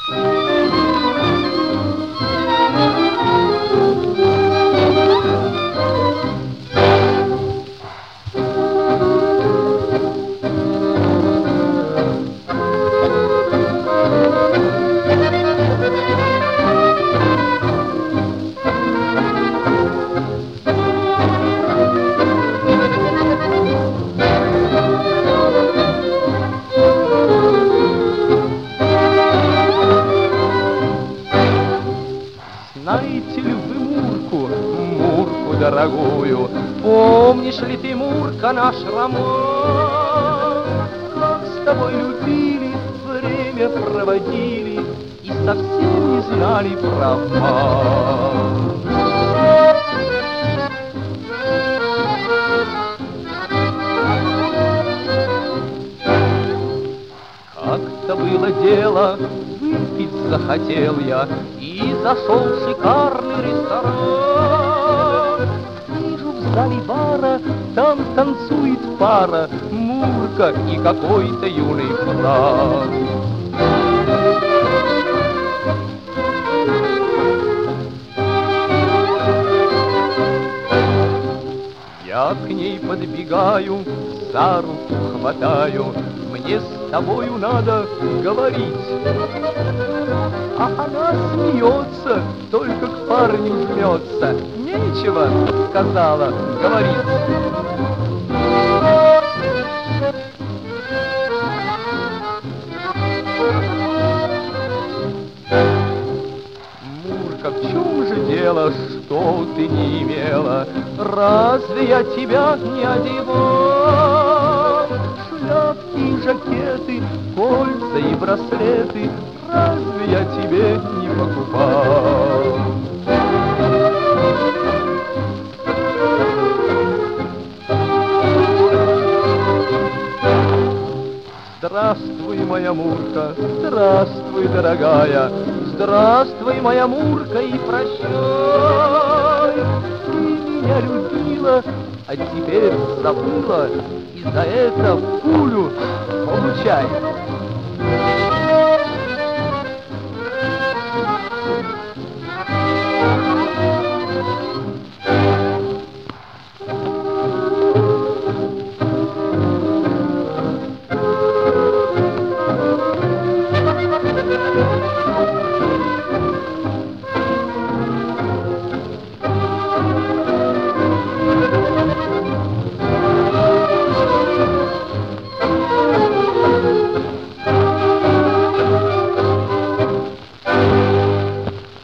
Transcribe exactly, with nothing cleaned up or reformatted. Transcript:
Знаете ли вы Мурку, Мурку дорогую? Помнишь ли ты, Мурка, наш роман? Как с тобой любили, время проводили и совсем не знали про обман. Как-то было дело, выпить захотел я, и зашел в шикарный ресторан. Вижу в зале бара, там танцует пара, Мурка и какой-то юный фран. Я к ней подбегаю, за руку хватаю, мне с тобою надо говорить. А она смеется, только к парню жмется. Нечего, сказала, говорить. Мурка, в чем же дело, что ты не имела? Разве я тебя не одевал? Шляпки и жакеты, кольца и браслеты, разве я тебе не покупал? Здравствуй, моя Мурка, здравствуй, дорогая, здравствуй, моя Мурка, и прощай. Ты меня любила, а теперь забыла, и за это пулю получай. Thank you.